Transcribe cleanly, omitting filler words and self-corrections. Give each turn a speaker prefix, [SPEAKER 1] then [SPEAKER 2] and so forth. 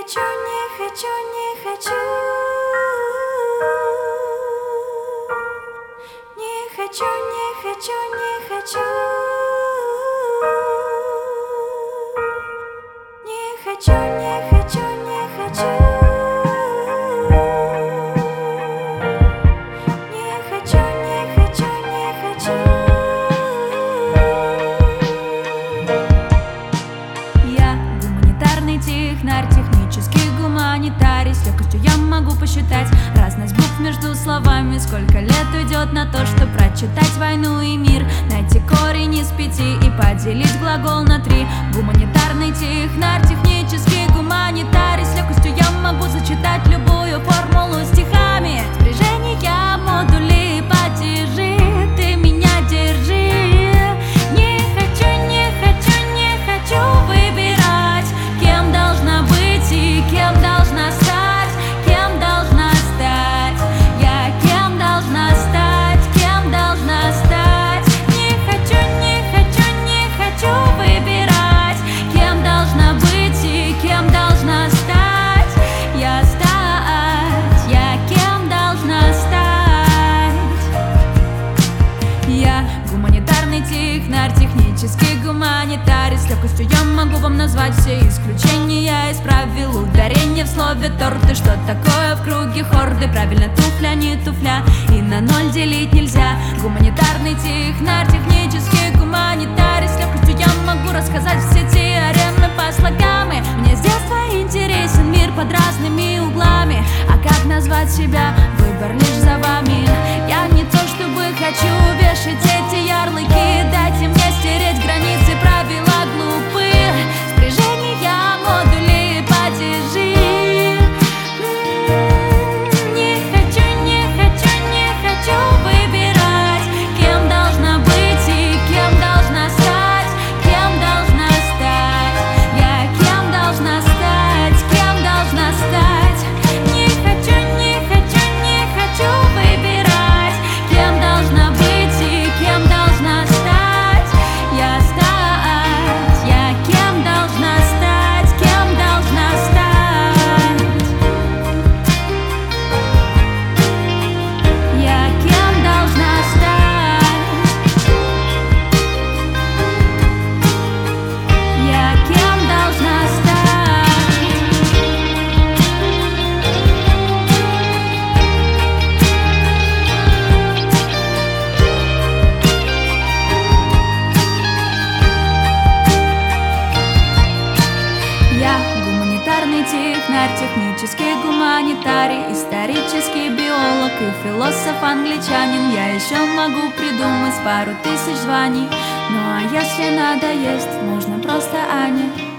[SPEAKER 1] хочу, не хочу, не хочу. Не хочу, не хочу, не хочу. Не хочу, не хочу, не хочу. Не хочу, не хочу, не хочу. Я гуманитарный технарь, технический гуманитарий. С легкостью я могу посчитать разность букв между словами. Сколько лет уйдет на то, чтобы прочитать «Войну и мир», найти корень из 5 и поделить глагол на 3. Гуманитарный технарь, технический гуманитарий. С легкостью я могу зачитать любую формулу стихами. Спряжения, модули, падежи, ты меня держи. Не хочу, не хочу, не хочу выбирать, кем должна быть и кем должна стать, кем должна стать. Я кем должна стать, кем должна стать. Не хочу, не хочу, не хочу выбирать, кем должна быть и кем должна стать. Я стать, я кем должна стать. Я гуманитарный технарь, технический гуманитарий. С легкостью я могу вам назвать все исключения из правил. Ударение в слове торт. И что такое в круге хорды? Правильно, туфля, не туфля, и на 0 делить нельзя. Гуманитарный технарь, технический гуманитарий. С легкостью я могу рассказать все теоремы по слогам. Мне с детства интересен мир под разными углами. А как назвать себя? Выбор лишь за вами. Я не то чтобы хочу вешать эти ярлыки. Дайте мне стереть границы, правила глупые. Спряжения, модули, падежи. Не хочу, не хочу, не хочу выбирать, кем должна быть и кем должна стать, кем должна стать. Я кем должна стать, кем должна стать. Не хочу, не хочу, не хочу выбирать, кем должна быть и кем должна стать. Я стать, я кем должна стать, кем должна стать. Я кем должна стать. Я кем должна стать. Я гуманитарный технарь, технический гуманитарий, исторический биолог и философ-англичанин. Я еще могу придумать пару тысяч званий. Ну а если надоесть, можно просто Аня.